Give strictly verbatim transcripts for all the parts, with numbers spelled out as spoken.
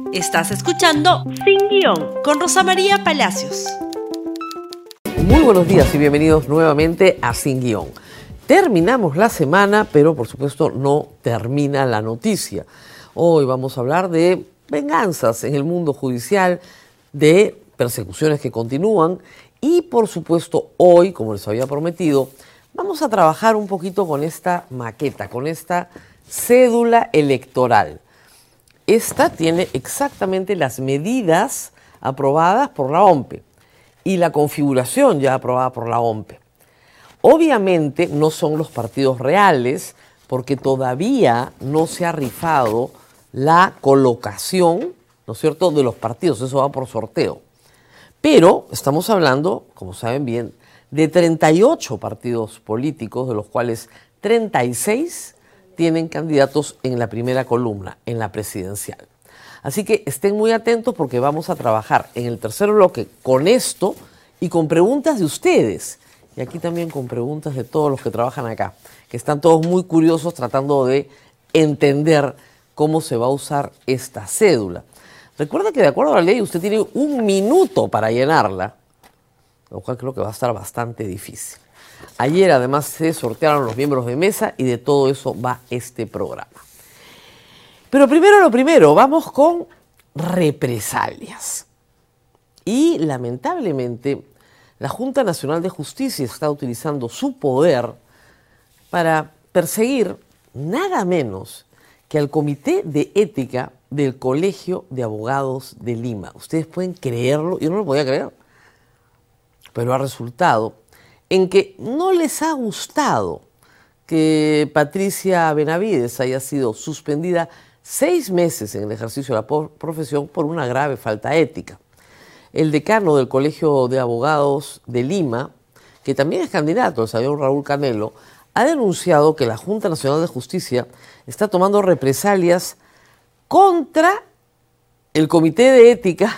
Estás escuchando Sin Guión con Rosa María Palacios. Muy buenos días y bienvenidos nuevamente a Sin Guión. Terminamos la semana, pero por supuesto no termina la noticia. Hoy vamos a hablar de venganzas en el mundo judicial, de persecuciones que continúan y por supuesto hoy, como les había prometido, vamos a trabajar un poquito con esta maqueta, con esta cédula electoral. Esta tiene exactamente las medidas aprobadas por la O M P E y la configuración ya aprobada por la O M P E. Obviamente no son los partidos reales porque todavía no se ha rifado la colocación, ¿no es cierto?, de los partidos. Eso va por sorteo. Pero estamos hablando, como saben bien, de treinta y ocho partidos políticos, de los cuales treinta y seis tienen candidatos en la primera columna, en la presidencial. Así que estén muy atentos porque vamos a trabajar en el tercer bloque con esto y con preguntas de ustedes. Y aquí también con preguntas de todos los que trabajan acá, que están todos muy curiosos tratando de entender cómo se va a usar esta cédula. Recuerda que de acuerdo a la ley usted tiene un minuto para llenarla, lo cual creo que va a estar bastante difícil. Ayer además se sortearon los miembros de mesa y de todo eso va este programa. Pero primero lo primero, vamos con represalias. Y lamentablemente la Junta Nacional de Justicia está utilizando su poder para perseguir nada menos que al Comité de Ética del Colegio de Abogados de Lima. Ustedes pueden creerlo, yo no lo podía creer, pero ha resultado en que no les ha gustado que Patricia Benavides haya sido suspendida seis meses en el ejercicio de la profesión por una grave falta ética. El decano del Colegio de Abogados de Lima, que también es candidato, el señor Raúl Canelo, ha denunciado que la Junta Nacional de Justicia está tomando represalias contra el Comité de Ética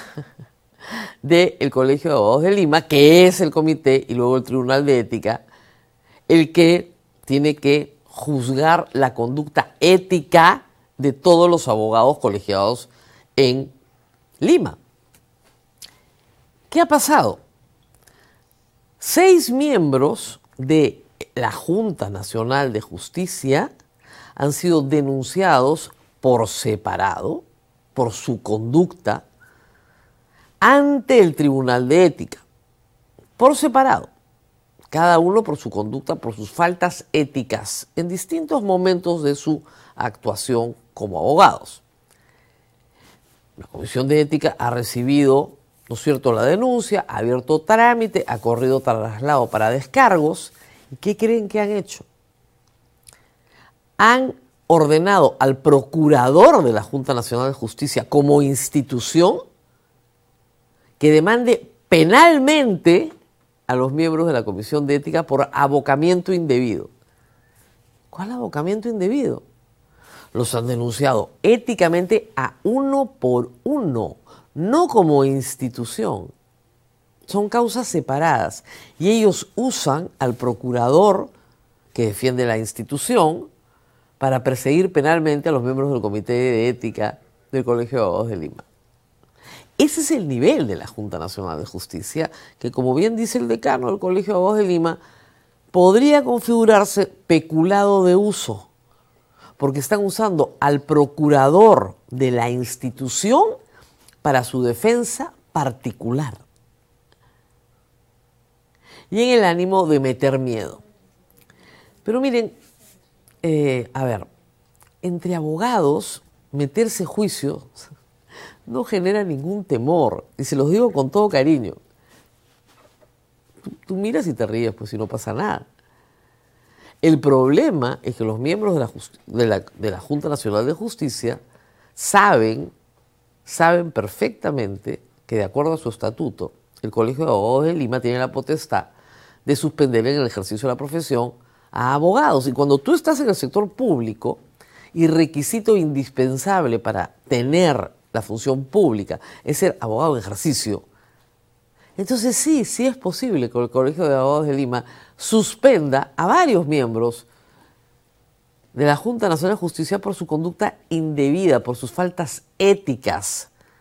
del Colegio de Abogados de Lima, que es el comité, y luego el Tribunal de Ética, el que tiene que juzgar la conducta ética de todos los abogados colegiados en Lima. ¿Qué ha pasado? Seis miembros de la Junta Nacional de Justicia han sido denunciados por separado, por su conducta, ante el Tribunal de Ética, por separado, cada uno por su conducta, por sus faltas éticas en distintos momentos de su actuación como abogados. La Comisión de Ética ha recibido, ¿no es cierto?, la denuncia, ha abierto trámite, ha corrido traslado para descargos. ¿Y qué creen que han hecho? Han ordenado al procurador de la Junta Nacional de Justicia como institución que demande penalmente a los miembros de la Comisión de Ética por abocamiento indebido. ¿Cuál abocamiento indebido? Los han denunciado éticamente a uno por uno, no como institución. Son causas separadas y ellos usan al procurador que defiende la institución para perseguir penalmente a los miembros del Comité de Ética del Colegio de Abogados de Lima. Ese es el nivel de la Junta Nacional de Justicia, que como bien dice el decano del Colegio de Abogados de Lima, podría configurarse peculado de uso, porque están usando al procurador de la institución para su defensa particular. Y en el ánimo de meter miedo. Pero miren, eh, a ver, entre abogados, meterse juicio no genera ningún temor, y se los digo con todo cariño. Tú, tú miras y te ríes, pues si no pasa nada. El problema es que los miembros de la, de la, de la Junta Nacional de Justicia saben, saben perfectamente que de acuerdo a su estatuto, el Colegio de Abogados de Lima tiene la potestad de suspender en el ejercicio de la profesión a abogados. Y cuando tú estás en el sector público, y requisito indispensable para tener la función pública es ser abogado de ejercicio, entonces sí, sí es posible que el Colegio de Abogados de Lima suspenda a varios miembros de la Junta Nacional de Justicia por su conducta indebida, por sus faltas éticas,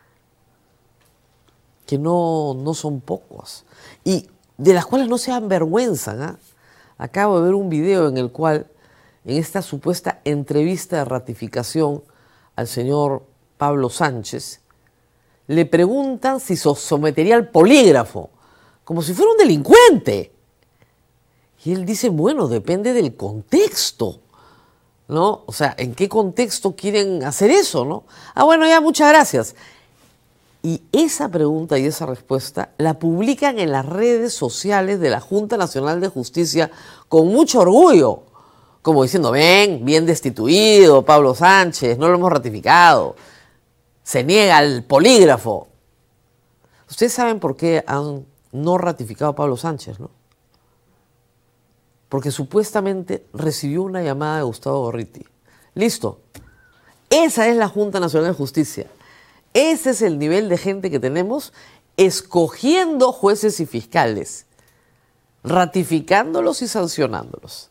que no, no son pocos y de las cuales no se avergüenzan. ¿eh? Acabo de ver un video en el cual, en esta supuesta entrevista de ratificación al señor Pablo Sánchez, le preguntan si se sometería al polígrafo, como si fuera un delincuente. Y él dice, bueno, depende del contexto, ¿no? O sea, ¿en qué contexto quieren hacer eso, no? Ah, bueno, ya, muchas gracias. Y esa pregunta y esa respuesta la publican en las redes sociales de la Junta Nacional de Justicia con mucho orgullo, como diciendo, ven, bien destituido Pablo Sánchez, no lo hemos ratificado, se niega al polígrafo. Ustedes saben por qué han no ratificado a Pablo Sánchez, ¿no? Porque supuestamente recibió una llamada de Gustavo Gorriti. Listo. Esa es la Junta Nacional de Justicia. Ese es el nivel de gente que tenemos escogiendo jueces y fiscales, ratificándolos y sancionándolos.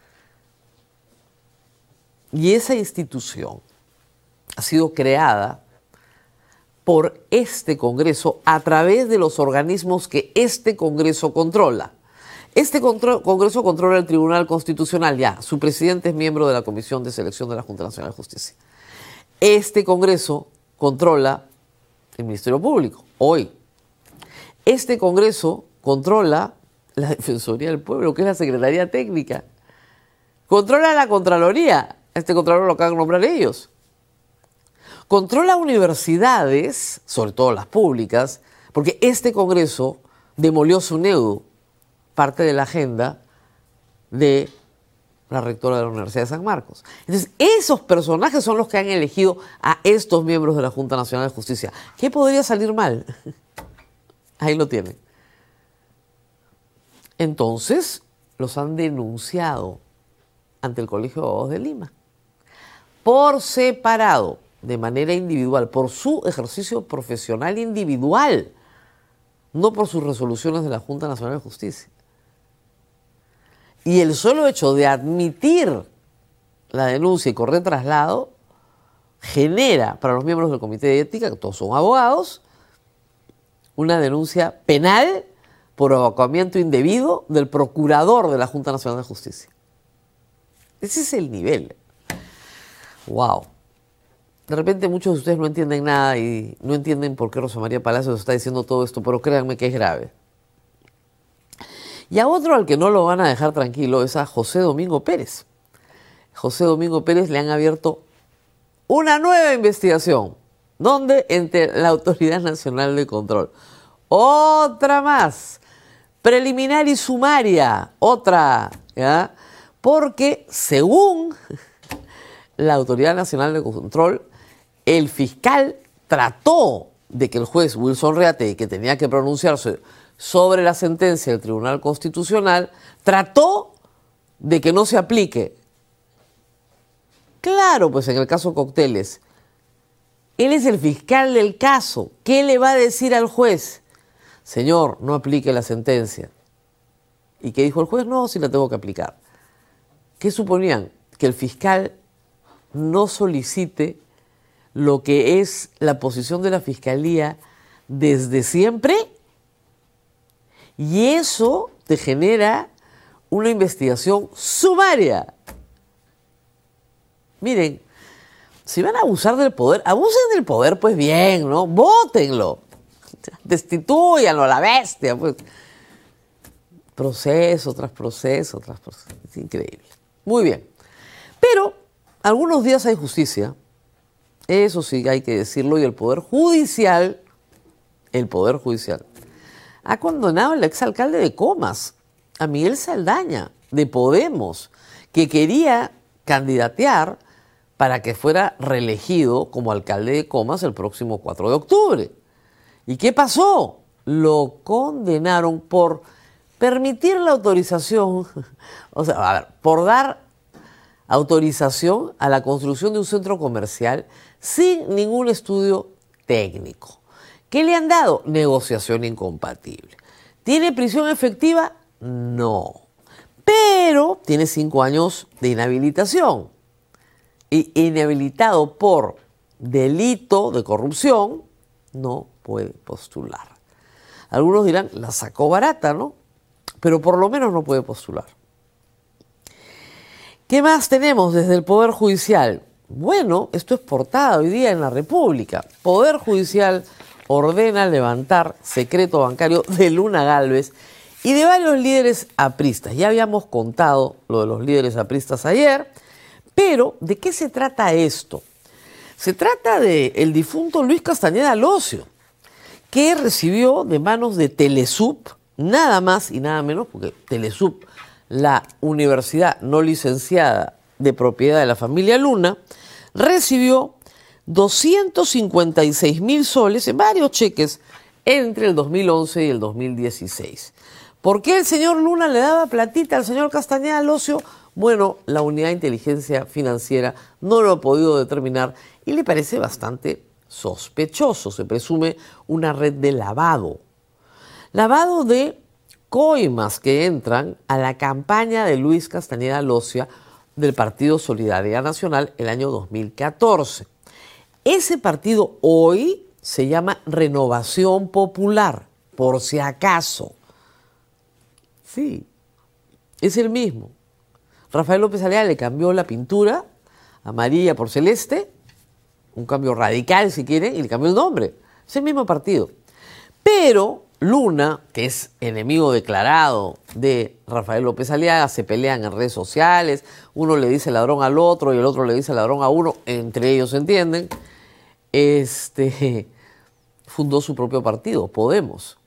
Y esa institución ha sido creada por este Congreso a través de los organismos que este Congreso controla. Este contro- Congreso controla el Tribunal Constitucional, ya, su presidente es miembro de la Comisión de Selección de la Junta Nacional de Justicia. Este Congreso controla el Ministerio Público, hoy. Este Congreso controla la Defensoría del Pueblo, que es la Secretaría Técnica. Controla la Contraloría, este Contralor lo acaban de nombrar ellos. Controla universidades, sobre todo las públicas, porque este Congreso demolió SUNEDU, parte de la agenda de la rectora de la Universidad de San Marcos. Entonces, esos personajes son los que han elegido a estos miembros de la Junta Nacional de Justicia. ¿Qué podría salir mal? Ahí lo tienen. Entonces, los han denunciado ante el Colegio de Abogados de Lima, por separado, de manera individual, por su ejercicio profesional individual, no por sus resoluciones de la Junta Nacional de Justicia. Y el solo hecho de admitir la denuncia y correr traslado genera para los miembros del Comité de Ética, que todos son abogados, una denuncia penal por evacuamiento indebido del procurador de la Junta Nacional de Justicia. Ese es el nivel. ¡Wow! De repente muchos de ustedes no entienden nada y no entienden por qué Rosa María Palacios está diciendo todo esto, pero créanme que es grave. Y a otro al que no lo van a dejar tranquilo es a José Domingo Pérez. José Domingo Pérez le han abierto una nueva investigación. ¿Dónde? Entre la Autoridad Nacional de Control. Otra más. Preliminar y sumaria. Otra. ¿Ya? Porque según la Autoridad Nacional de Control, el fiscal trató de que el juez Wilson Reate, que tenía que pronunciarse sobre la sentencia del Tribunal Constitucional, trató de que no se aplique. Claro, pues en el caso Cocteles, él es el fiscal del caso. ¿Qué le va a decir al juez? Señor, no aplique la sentencia. ¿Y qué dijo el juez? No, sí la tengo que aplicar. ¿Qué suponían? Que el fiscal no solicite lo que es la posición de la Fiscalía desde siempre, y eso te genera una investigación sumaria. Miren, si van a abusar del poder, abusen del poder, pues bien, ¿no? Vótenlo, destituyanlo a la bestia, pues. Proceso tras proceso tras proceso. Es increíble. Muy bien. Pero algunos días hay justicia, eso sí hay que decirlo, y el Poder Judicial, el Poder Judicial, ha condenado al exalcalde de Comas, a Miguel Saldaña, de Podemos, que quería candidatear para que fuera reelegido como alcalde de Comas el próximo cuatro de octubre. ¿Y qué pasó? Lo condenaron por permitir la autorización, o sea, a ver, por dar autorización a la construcción de un centro comercial sin ningún estudio técnico. ¿Qué le han dado? Negociación incompatible. ¿Tiene prisión efectiva? No. Pero tiene cinco años de inhabilitación. Y inhabilitado por delito de corrupción, no puede postular. Algunos dirán, la sacó barata, ¿no? Pero por lo menos no puede postular. ¿Qué más tenemos desde el Poder Judicial? Bueno, esto es portada hoy día en la República. Poder Judicial ordena levantar secreto bancario de Luna Gálvez y de varios líderes apristas. Ya habíamos contado lo de los líderes apristas ayer, pero ¿de qué se trata esto? Se trata del difunto Luis Castañeda Locio, que recibió de manos de Telesup, nada más y nada menos, porque Telesup, la universidad no licenciada de propiedad de la familia Luna, recibió doscientos cincuenta y seis mil soles en varios cheques entre el dos mil once y el dos mil dieciséis. ¿Por qué el señor Luna le daba platita al señor Castañeda Locio? Bueno, la Unidad de Inteligencia Financiera no lo ha podido determinar y le parece bastante sospechoso. Se presume una red de lavado. Lavado de coimas que entran a la campaña de Luis Castañeda Locio del Partido Solidaridad Nacional el año dos mil catorce. Ese partido hoy se llama Renovación Popular, por si acaso. Sí, es el mismo. Rafael López Aliaga le cambió la pintura amarilla por celeste, un cambio radical si quieren, y le cambió el nombre. Es el mismo partido. Pero Luna, que es enemigo declarado de Rafael López Aliaga, se pelean en redes sociales, uno le dice ladrón al otro y el otro le dice ladrón a uno, entre ellos se entienden, este, fundó su propio partido, Podemos.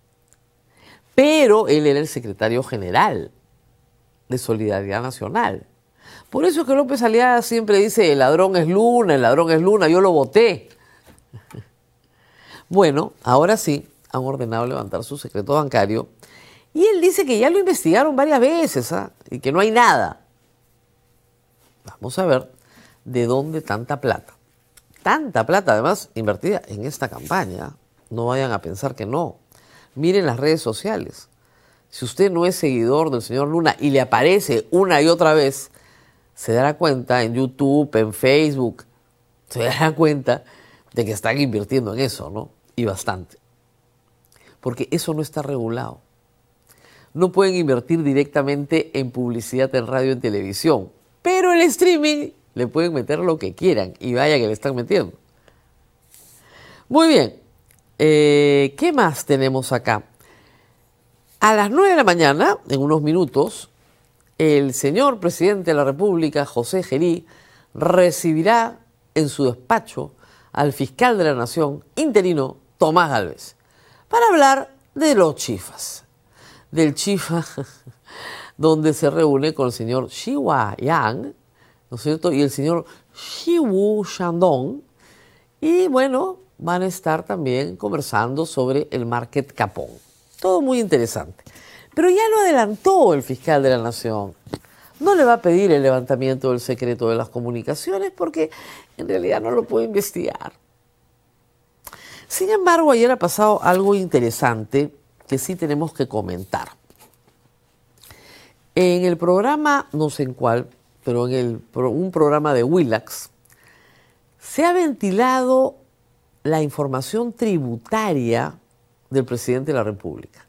Pero él era el secretario general de Solidaridad Nacional. Por eso es que López Aliaga siempre dice, el ladrón es Luna, el ladrón es Luna, yo lo voté. Bueno, ahora sí, han ordenado levantar su secreto bancario y él dice que ya lo investigaron varias veces, ¿ah? Y que no hay nada. Vamos a ver de dónde tanta plata. Tanta plata, además, invertida en esta campaña. No vayan a pensar que no. Miren las redes sociales. Si usted no es seguidor del señor Luna y le aparece una y otra vez, se dará cuenta en YouTube, en Facebook, se dará cuenta de que están invirtiendo en eso, ¿no? Y bastante. Porque eso no está regulado. No pueden invertir directamente en publicidad en radio y en televisión, pero el streaming le pueden meter lo que quieran y vaya que le están metiendo. Muy bien, eh, ¿qué más tenemos acá? A las nueve de la mañana, en unos minutos, el señor presidente de la República, José Gerí, recibirá en su despacho al fiscal de la Nación interino, Tomás Gálvez, para hablar de los chifas. Del chifa donde se reúne con el señor Xi Huayang, ¿no es cierto? Y el señor Xiwu Shandong. Y bueno, van a estar también conversando sobre el market capón. Todo muy interesante. Pero ya lo adelantó el fiscal de la Nación. No le va a pedir el levantamiento del secreto de las comunicaciones porque en realidad no lo puede investigar. Sin embargo, ayer ha pasado algo interesante que sí tenemos que comentar. En el programa, no sé en cuál, pero en el, un programa de Willax, se ha ventilado la información tributaria del presidente de la República.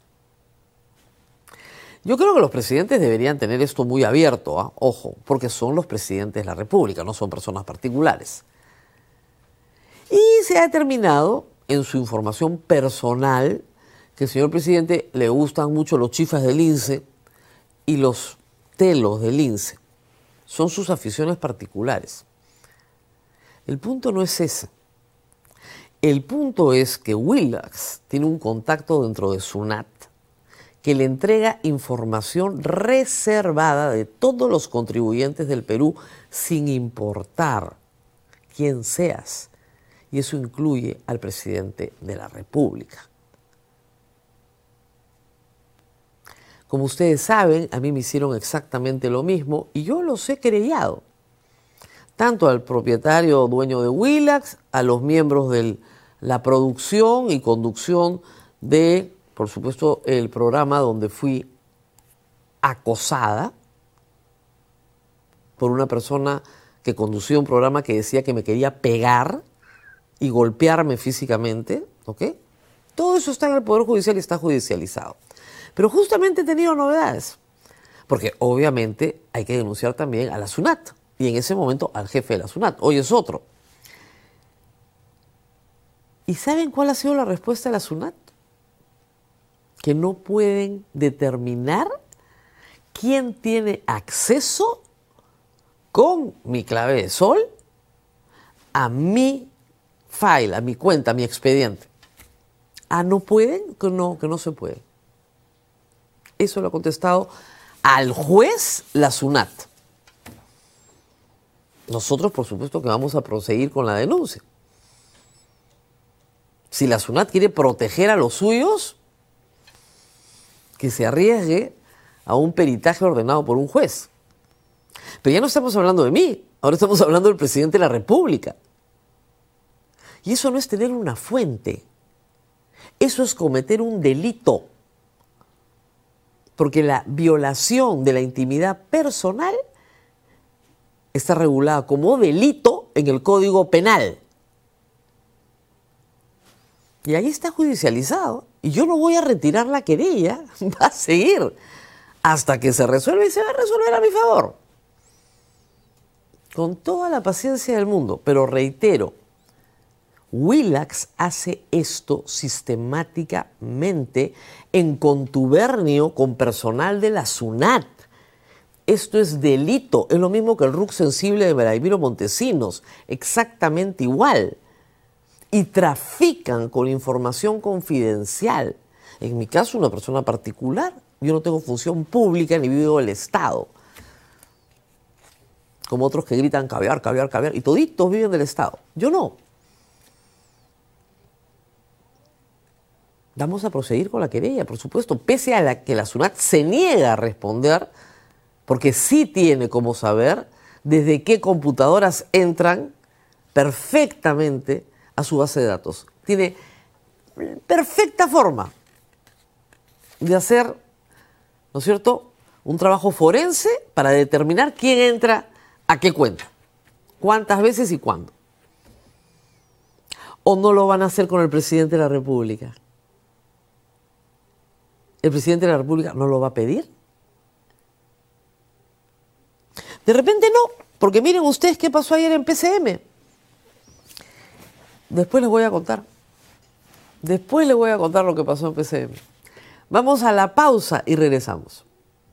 Yo creo que los presidentes deberían tener esto muy abierto, ¿eh? Ojo, porque son los presidentes de la República, no son personas particulares. Y se ha determinado en su información personal que al señor presidente le gustan mucho los chifas del lince y los telos del lince. Son sus aficiones particulares. El punto no es ese. El punto es que Willax tiene un contacto dentro de SUNAT que le entrega información reservada de todos los contribuyentes del Perú sin importar quién seas. Y eso incluye al presidente de la República. Como ustedes saben, a mí me hicieron exactamente lo mismo y yo los he querellado. Tanto al propietario dueño de Willax, a los miembros de la producción y conducción de, por supuesto, el programa donde fui acosada por una persona que conducía un programa que decía que me quería pegar y golpearme físicamente, ¿ok? Todo eso está en el Poder Judicial y está judicializado. Pero justamente he tenido novedades, porque obviamente hay que denunciar también a la SUNAT, y en ese momento al jefe de la SUNAT. Hoy es otro. ¿Y saben cuál ha sido la respuesta de la SUNAT? Que no pueden determinar quién tiene acceso con mi clave de sol a mi file, a mi cuenta, a mi expediente. Ah, ¿no pueden? Que no, que no se puede. Eso lo ha contestado al juez la SUNAT. Nosotros, por supuesto, que vamos a proseguir con la denuncia. Si la SUNAT quiere proteger a los suyos, que se arriesgue a un peritaje ordenado por un juez. Pero ya no estamos hablando de mí, ahora estamos hablando del presidente de la República. Y eso no es tener una fuente, eso es cometer un delito. Porque la violación de la intimidad personal está regulada como delito en el Código Penal. Y ahí está judicializado. Y yo no voy a retirar la querella, va a seguir hasta que se resuelva y se va a resolver a mi favor. Con toda la paciencia del mundo, pero reitero, Willax hace esto sistemáticamente en contubernio con personal de la SUNAT. Esto es delito, es lo mismo que el R U C sensible de Vladimiro Montesinos, exactamente igual. Y trafican con información confidencial. En mi caso, una persona particular, yo no tengo función pública ni vivo del Estado. Como otros que gritan caviar, caviar, caviar, y toditos viven del Estado. Yo no. Vamos a proseguir con la querella, por supuesto, pese a la que la SUNAT se niega a responder, porque sí tiene como saber desde qué computadoras entran perfectamente a su base de datos. Tiene perfecta forma de hacer, ¿no es cierto?, un trabajo forense para determinar quién entra a qué cuenta, cuántas veces y cuándo. ¿O no lo van a hacer con el presidente de la República? ¿El presidente de la República no lo va a pedir? De repente no, porque miren ustedes qué pasó ayer en P C M. Después les voy a contar. Después les voy a contar lo que pasó en P C M. Vamos a la pausa y regresamos.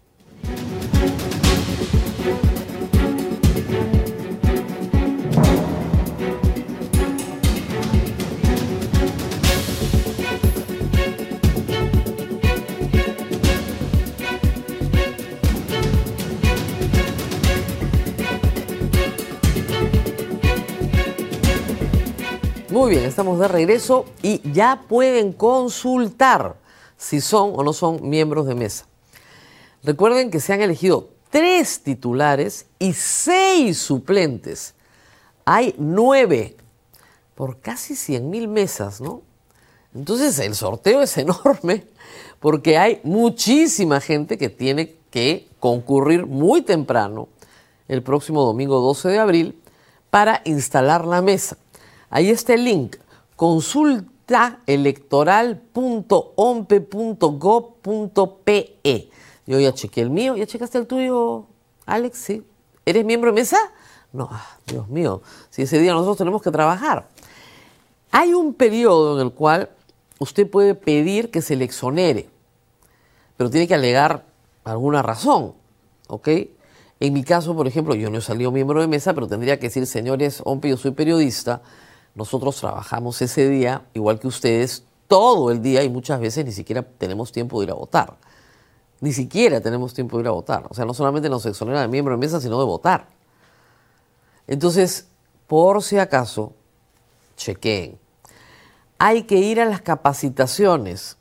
Muy bien, estamos de regreso y ya pueden consultar si son o no son miembros de mesa. Recuerden que se han elegido tres titulares y seis suplentes. Hay nueve por casi cien mil mesas, ¿no? Entonces el sorteo es enorme porque hay muchísima gente que tiene que concurrir muy temprano el próximo domingo doce de abril para instalar la mesa. Ahí está el link, consulta electoral punto o m p e punto gov punto p e. Yo ya chequé el mío, ¿ya checaste el tuyo, Alex? ¿Sí? ¿Eres miembro de mesa? No, Dios mío, si ese día nosotros tenemos que trabajar. Hay un periodo en el cual usted puede pedir que se le exonere, pero tiene que alegar alguna razón, ¿ok? En mi caso, por ejemplo, yo no he salido miembro de mesa, pero tendría que decir, señores, O M P E, yo soy periodista. Nosotros trabajamos ese día, igual que ustedes, todo el día y muchas veces ni siquiera tenemos tiempo de ir a votar. Ni siquiera tenemos tiempo de ir a votar. O sea, no solamente nos exonera de miembro de mesa, sino de votar. Entonces, por si acaso, chequeen. Hay que ir a las capacitaciones.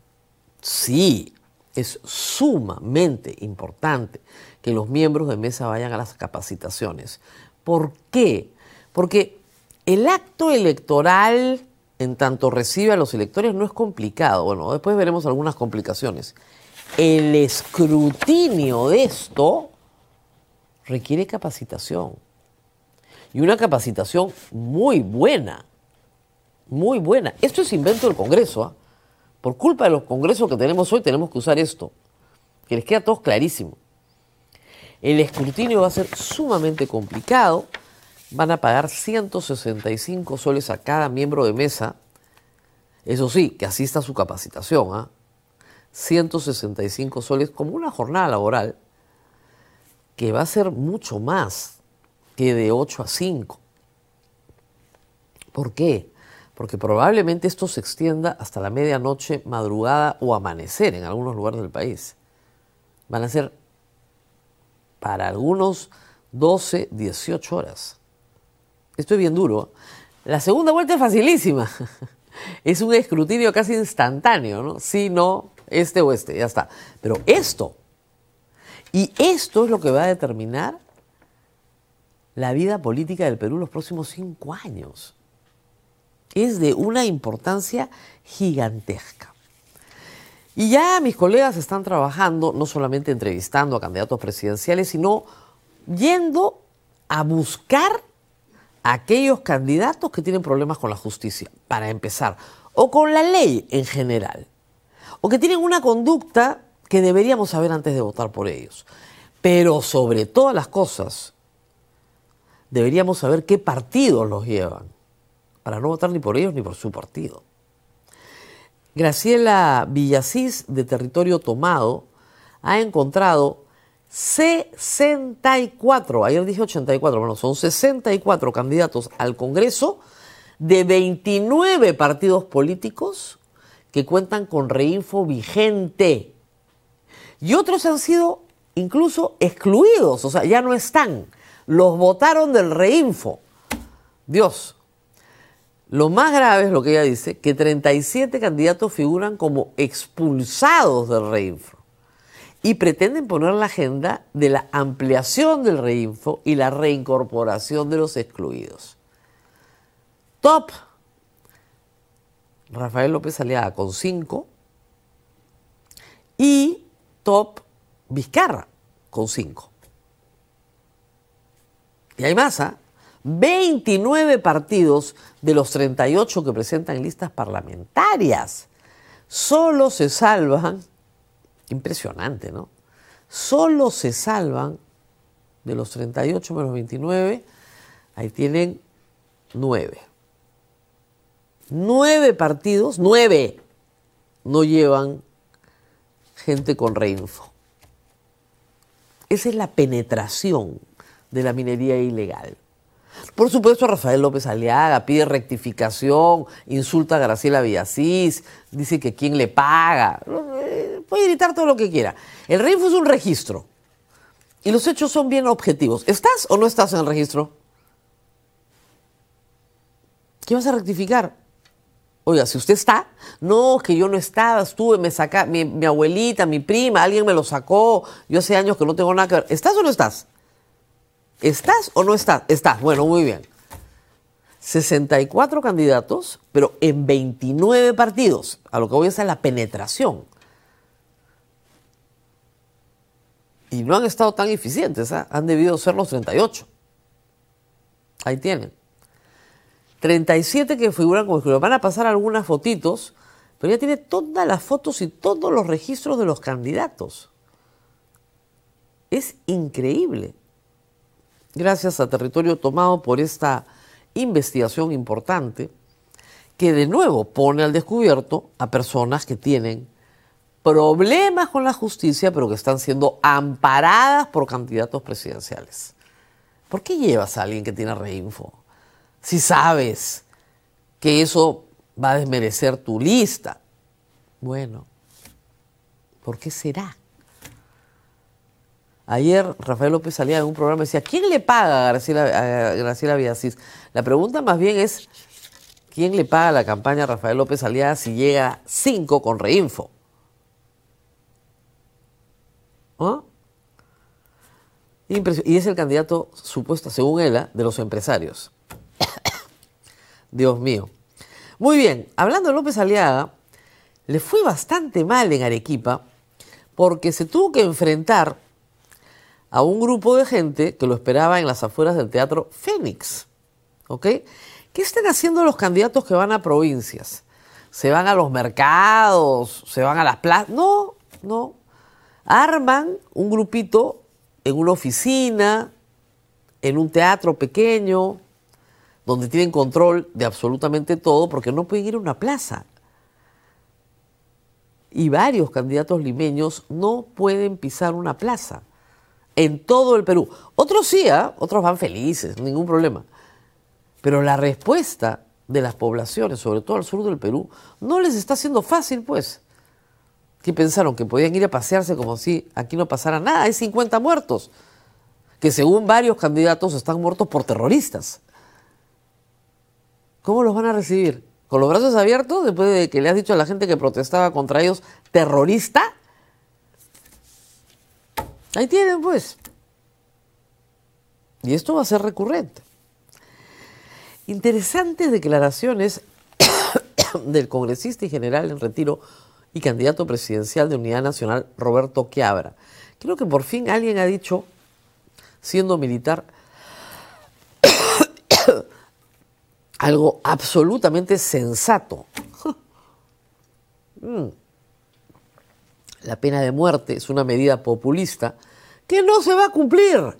Sí, es sumamente importante que los miembros de mesa vayan a las capacitaciones. ¿Por qué? Porque el acto electoral, en tanto recibe a los electores, no es complicado. Bueno, después veremos algunas complicaciones. El escrutinio de esto requiere capacitación. Y una capacitación muy buena. Muy buena. Esto es invento del Congreso, ¿eh? Por culpa de los congresos que tenemos hoy, tenemos que usar esto. Que les queda a todos clarísimo. El escrutinio va a ser sumamente complicado. Van a pagar ciento sesenta y cinco soles a cada miembro de mesa. Eso sí, que asista a su capacitación. ¿eh? ciento sesenta y cinco soles como una jornada laboral que va a ser mucho más que de ocho a cinco. ¿Por qué? Porque probablemente esto se extienda hasta la medianoche, madrugada o amanecer en algunos lugares del país. Van a ser para algunos doce, dieciocho horas. Esto es bien duro. La segunda vuelta es facilísima. Es un escrutinio casi instantáneo, ¿no? Sí, no, este o este, ya está. Pero esto, y esto es lo que va a determinar la vida política del Perú los próximos cinco años. Es de una importancia gigantesca. Y ya mis colegas están trabajando, no solamente entrevistando a candidatos presidenciales, sino yendo a buscar a aquellos candidatos que tienen problemas con la justicia, para empezar, o con la ley en general, o que tienen una conducta que deberíamos saber antes de votar por ellos. Pero sobre todas las cosas, deberíamos saber qué partidos los llevan, para no votar ni por ellos ni por su partido. Graciela Villasís, de Territorio Tomado, ha encontrado sesenta y cuatro, ayer dije ochenta y cuatro, bueno, son sesenta y cuatro candidatos al Congreso de veintinueve partidos políticos que cuentan con reinfo vigente. Y otros han sido incluso excluidos, o sea, ya no están. Los votaron del reinfo. Dios. Lo más grave es lo que ella dice, que treinta y siete candidatos figuran como expulsados del reinfo y pretenden poner la agenda de la ampliación del reinfo y la reincorporación de los excluidos. Top, Rafael López Aliaga con cinco y top Vizcarra con cinco. Y hay más, ¿ah? ¿eh? veintinueve partidos de los treinta y ocho que presentan listas parlamentarias. Solo se salvan, impresionante, ¿no? Solo se salvan de los treinta y ocho menos veintinueve, ahí tienen nueve. Nueve partidos, nueve, no llevan gente con reinfo. Esa es la penetración de la minería ilegal. Por supuesto, Rafael López Aliaga pide rectificación, insulta a Graciela Villasís, dice que quién le paga. Puede gritar todo lo que quiera. El reinfo es un registro y los hechos son bien objetivos. ¿Estás o no estás en el registro? ¿Qué vas a rectificar? Oiga, si usted está, no, que yo no estaba, estuve, me saca, mi, mi abuelita, mi prima, alguien me lo sacó, yo hace años que no tengo nada que ver. ¿Estás o no estás? ¿Estás o no estás? Estás. Bueno, muy bien. sesenta y cuatro candidatos, pero en veintinueve partidos. A lo que voy a hacer es la penetración. Y no han estado tan eficientes, ¿eh? Han debido ser los treinta y ocho. Ahí tienen. treinta y siete que figuran como excluidos. Van a pasar algunas fotitos, pero ya tiene todas las fotos y todos los registros de los candidatos. Es increíble. Gracias a Territorio Tomado por esta investigación importante que de nuevo pone al descubierto a personas que tienen problemas con la justicia pero que están siendo amparadas por candidatos presidenciales. ¿Por qué llevas a alguien que tiene reinfo si sabes que eso va a desmerecer tu lista? Bueno, ¿por qué será? Ayer Rafael López salía en un programa y decía, ¿quién le paga a Graciela, a Graciela Villasís? La pregunta más bien es, ¿quién le paga la campaña a Rafael López Aliaga si llega cinco con reinfo? ¿Ah? Y es el candidato supuesto, según él, de los empresarios. Dios mío. Muy bien, hablando de López Aliaga, le fue bastante mal en Arequipa porque se tuvo que enfrentar a un grupo de gente que lo esperaba en las afueras del Teatro Fénix. ¿Ok? ¿Qué están haciendo los candidatos que van a provincias? se van a los mercados, se van a las plazas. No, no. Arman un grupito en una oficina, en un teatro pequeño, donde tienen control de absolutamente todo, porque no pueden ir a una plaza. Y varios candidatos limeños no pueden pisar una plaza en todo el Perú. Otros sí, ¿eh? Otros van felices, ningún problema. Pero la respuesta de las poblaciones, sobre todo al sur del Perú, no les está siendo fácil, pues. Que pensaron que podían ir a pasearse como si aquí no pasara nada. Hay cincuenta muertos, que según varios candidatos están muertos por terroristas. ¿Cómo los van a recibir? ¿Con los brazos abiertos después de que le has dicho a la gente que protestaba contra ellos terrorista? Ahí tienen, pues. Y esto va a ser recurrente. Interesantes declaraciones del congresista y general en retiro y candidato presidencial de Unidad Nacional, Roberto Quiabra. Creo que por fin alguien ha dicho, siendo militar, algo absolutamente sensato. mm. La pena de muerte es una medida populista que no se va a cumplir.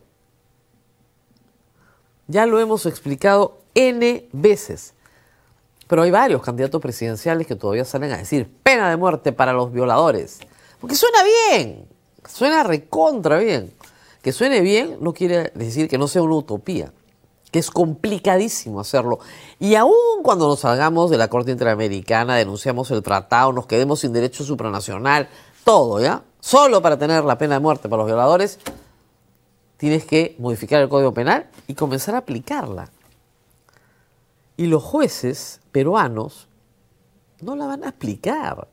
Ya lo hemos explicado N veces. Pero hay varios candidatos presidenciales que todavía salen a decir pena de muerte para los violadores. Porque suena bien, suena recontra bien. Que suene bien no quiere decir que no sea una utopía, que es complicadísimo hacerlo. Y aún cuando nos salgamos de la Corte Interamericana, denunciamos el tratado, nos quedemos sin derecho supranacional, todo, ¿ya? Solo para tener la pena de muerte para los violadores, tienes que modificar el Código Penal y comenzar a aplicarla. Y los jueces peruanos no la van a aplicar.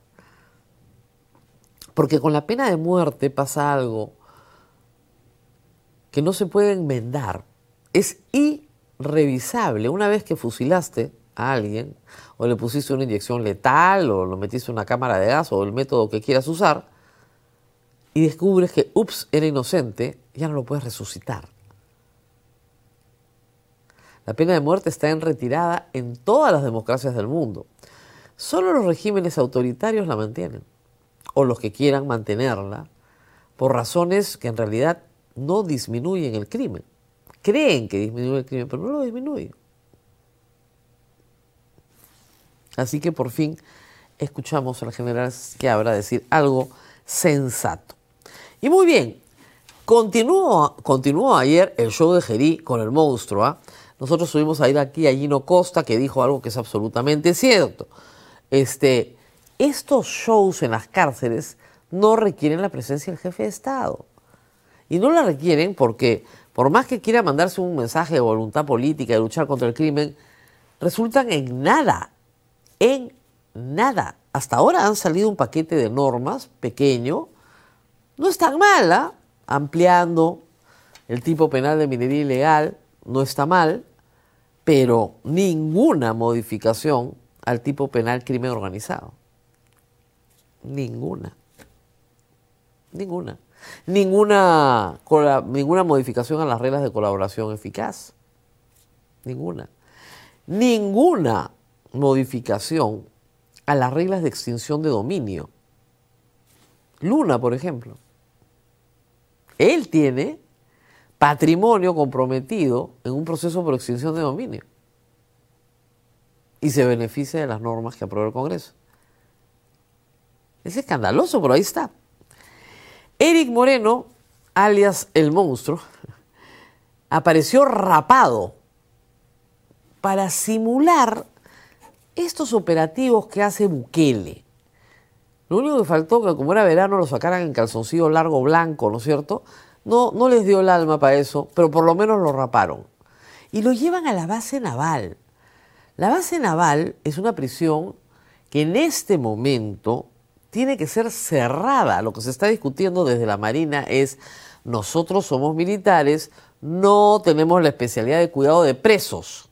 Porque con la pena de muerte pasa algo que no se puede enmendar. Es irrevisable. Una vez que fusilaste a alguien, o le pusiste una inyección letal, o lo metiste en una cámara de gas, o el método que quieras usar, y descubres que, ups, era inocente, ya no lo puedes resucitar. La pena de muerte está en retirada en todas las democracias del mundo. Solo los regímenes autoritarios la mantienen, o los que quieran mantenerla, por razones que en realidad no disminuyen el crimen. Creen que disminuye el crimen, pero no lo disminuye. Así que por fin escuchamos al general Quiabra decir algo sensato. Y muy bien, continuó, continuó ayer el show de Gerí con el monstruo, ¿eh? Nosotros subimos a ir aquí a Gino Costa, que dijo algo que es absolutamente cierto. Este, estos shows en las cárceles no requieren la presencia del jefe de Estado. Y no la requieren porque, por más que quiera mandarse un mensaje de voluntad política de luchar contra el crimen, resultan en nada, en nada. Hasta ahora han salido un paquete de normas pequeño, no es tan mala, ampliando el tipo penal de minería ilegal, no está mal, pero ninguna modificación al tipo penal crimen organizado. Ninguna. Ninguna. Ninguna, ninguna modificación a las reglas de colaboración eficaz. Ninguna. Ninguna modificación a las reglas de extinción de dominio. Luna, por ejemplo. Él tiene patrimonio comprometido en un proceso por extinción de dominio y se beneficia de las normas que aprueba el Congreso. Es escandaloso, pero ahí está. Eric Moreno, alias El Monstruo, apareció rapado para simular estos operativos que hace Bukele. Lo único que faltó, que como era verano lo sacaran en calzoncillo largo blanco, ¿no es cierto? No, no les dio el alma para eso, pero por lo menos lo raparon. Y lo llevan a la base naval. La base naval es una prisión que en este momento tiene que ser cerrada. Lo que se está discutiendo desde la Marina es, nosotros somos militares, no tenemos la especialidad de cuidado de presos.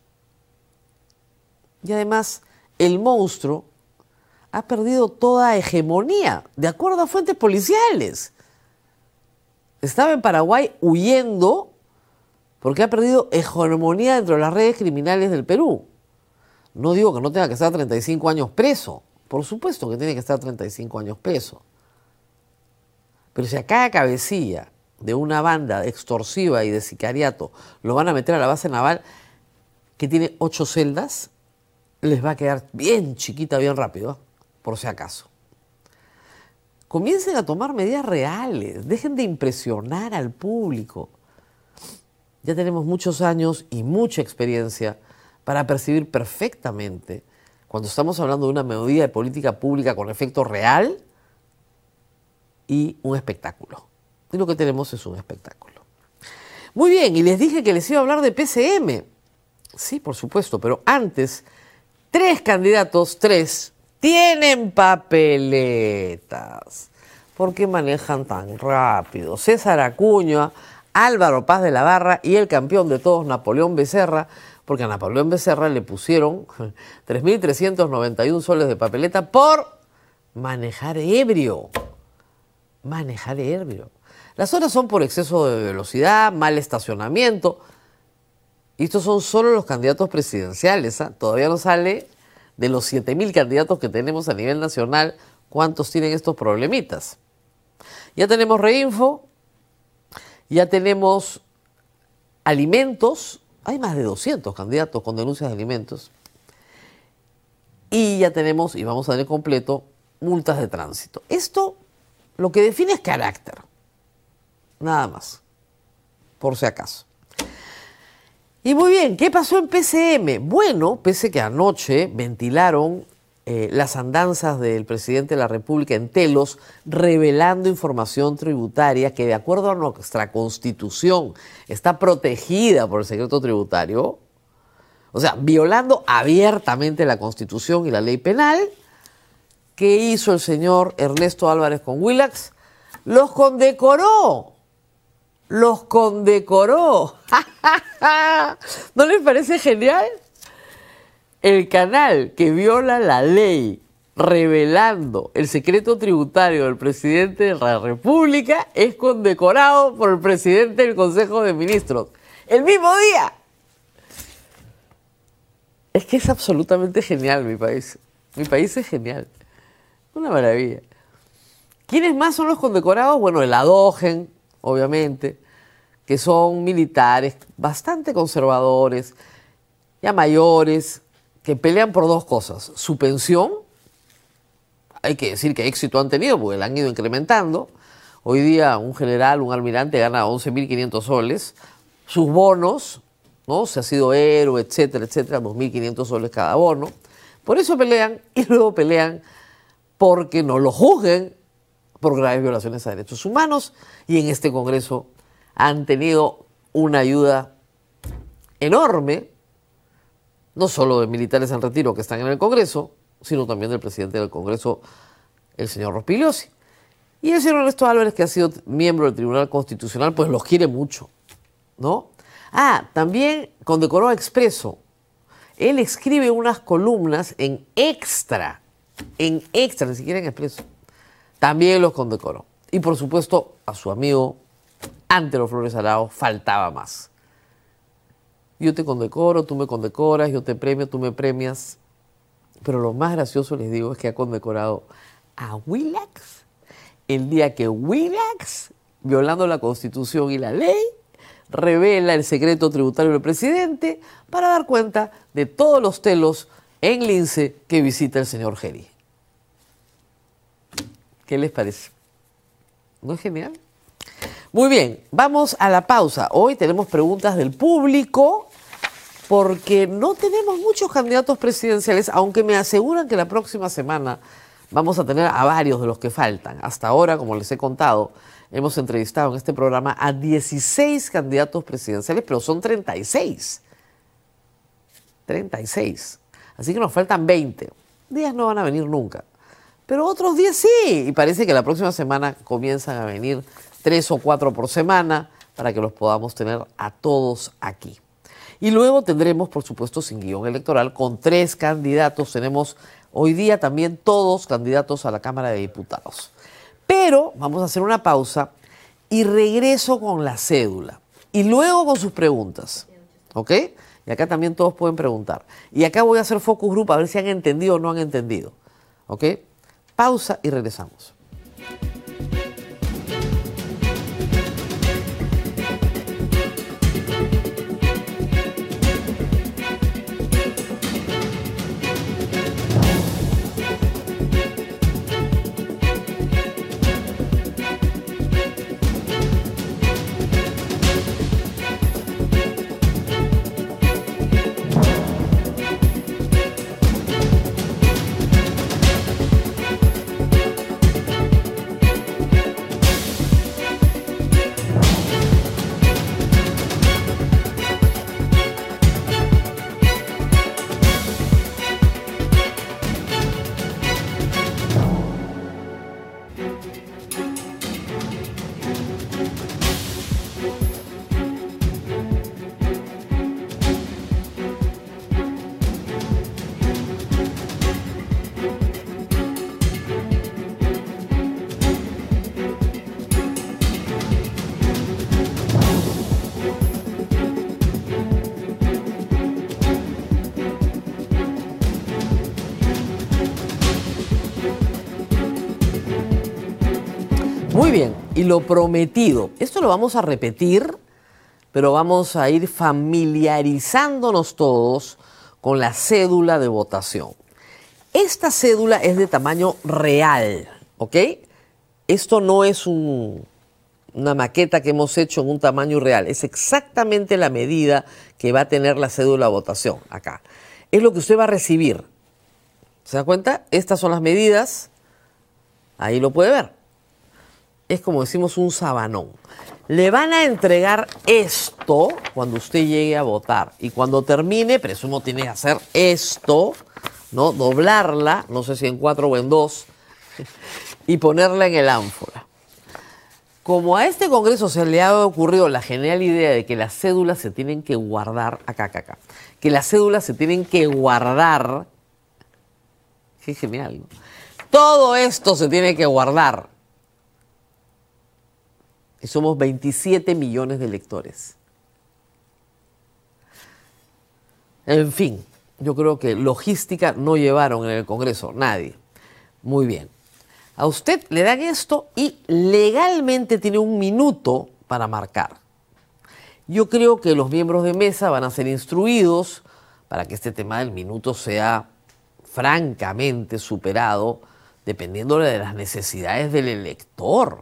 Y además, el monstruo ha perdido toda hegemonía, de acuerdo a fuentes policiales. Estaba en Paraguay huyendo porque ha perdido hegemonía dentro de las redes criminales del Perú. No digo que no tenga que estar treinta y cinco años preso, Por supuesto que tiene que estar treinta y cinco años preso. Pero si a cada cabecilla de una banda extorsiva y de sicariato lo van a meter a la base naval, que tiene ocho celdas, les va a quedar bien chiquita, bien rápido, ¿eh? Por si acaso. Comiencen a tomar medidas reales, dejen de impresionar al público. Ya tenemos muchos años y mucha experiencia para percibir perfectamente cuando estamos hablando de una medida de política pública con efecto real y un espectáculo. Y lo que tenemos es un espectáculo. Muy bien, y les dije que les iba a hablar de P C M. Sí, por supuesto, pero antes, tres candidatos, tres, tienen papeletas. ¿Por qué manejan tan rápido? César Acuña, Álvaro Paz de la Barra y el campeón de todos, Napoleón Becerra, porque a Napoleón Becerra le pusieron tres mil trescientos noventa y uno soles de papeleta por manejar ebrio. Manejar ebrio. Las horas son por exceso de velocidad, mal estacionamiento. Y estos son solo los candidatos presidenciales, ¿eh? Todavía no sale de los siete mil candidatos que tenemos a nivel nacional, cuántos tienen estos problemitas. Ya tenemos Reinfo, ya tenemos alimentos, hay más de doscientos candidatos con denuncias de alimentos, y ya tenemos, y vamos a tener completo, multas de tránsito. Esto lo que define es carácter, nada más, por si acaso. Y muy bien, ¿qué pasó en P C M? Bueno, pese que anoche ventilaron eh, las andanzas del presidente de la República en Telos, revelando información tributaria que de acuerdo a nuestra Constitución está protegida por el secreto tributario, o sea, violando abiertamente la Constitución y la ley penal. ¿Qué hizo el señor Ernesto Álvarez con Willax? Los condecoró. Los condecoró. ¿No les parece genial? El canal que viola la ley revelando el secreto tributario del presidente de la República es condecorado por el presidente del Consejo de Ministros. ¡El mismo día! Es que es absolutamente genial mi país. Mi país es genial. Una maravilla. ¿Quiénes más son los condecorados? Bueno, el Adogen, obviamente, que son militares bastante conservadores, ya mayores, que pelean por dos cosas. Su pensión, hay que decir que éxito han tenido porque la han ido incrementando. Hoy día un general, un almirante gana once mil quinientos soles. Sus bonos, ¿no? Si ha sido héroe, etcétera, etcétera, dos mil quinientos soles cada bono. Por eso pelean y luego pelean porque no lo juzguen por graves violaciones a derechos humanos, y en este Congreso han tenido una ayuda enorme, no solo de militares en retiro que están en el Congreso, sino también del presidente del Congreso, el señor Rospigliosi. Y el señor Ernesto Álvarez, que ha sido miembro del Tribunal Constitucional, pues los quiere mucho, ¿no? Ah, también condecoró a Expreso. Él escribe unas columnas en Extra, en Extra, ni siquiera en Expreso. También los condecoró. Y por supuesto, a su amigo Antero Flores Arao faltaba más. Yo te condecoro, tú me condecoras, yo te premio, tú me premias. Pero lo más gracioso, les digo, es que ha condecorado a Willax el día que Willax, violando la Constitución y la ley, revela el secreto tributario del presidente para dar cuenta de todos los telos en Lince que visita el señor Geri. ¿Qué les parece? ¿No es genial? Muy bien, vamos a la pausa. Hoy tenemos preguntas del público porque no tenemos muchos candidatos presidenciales, aunque me aseguran que la próxima semana vamos a tener a varios de los que faltan. Hasta ahora, como les he contado, hemos entrevistado en este programa a dieciséis candidatos presidenciales, pero son treinta y seis. treinta y seis. Así que nos faltan veinte. diez no van a venir nunca. Pero otros diez sí. Y parece que la próxima semana comienzan a venir tres o cuatro por semana para que los podamos tener a todos aquí. Y luego tendremos, por supuesto, Sin Guión Electoral con tres candidatos. Tenemos hoy día también todos candidatos a la Cámara de Diputados. Pero vamos a hacer una pausa y regreso con la cédula. Y luego con sus preguntas. ¿Ok? Y acá también todos pueden preguntar. Y acá voy a hacer focus group a ver si han entendido o no han entendido. ¿Ok? Pausa y regresamos. Muy bien, y lo prometido, esto lo vamos a repetir, pero vamos a ir familiarizándonos todos con la cédula de votación. Esta cédula es de tamaño real, ¿ok? Esto no es un, una maqueta que hemos hecho en un tamaño real, es exactamente la medida que va a tener la cédula de votación acá. Es lo que usted va a recibir. ¿Se da cuenta? Estas son las medidas, ahí lo puede ver. Es como decimos un sabanón. Le van a entregar esto cuando usted llegue a votar. Y cuando termine, presumo tiene que hacer esto, ¿no? Doblarla, no sé si en cuatro o en dos, y ponerla en el ánfora. Como a este Congreso se le ha ocurrido la genial idea de que las cédulas se tienen que guardar, acá, acá, acá, que las cédulas se tienen que guardar, qué genial, ¿no? Todo esto se tiene que guardar. Y somos veintisiete millones de electores. En fin, yo creo que logística no llevaron en el Congreso, nadie. Muy bien. A usted le dan esto y legalmente tiene un minuto para marcar. Yo creo que los miembros de mesa van a ser instruidos para que este tema del minuto sea francamente superado dependiendo de las necesidades del elector.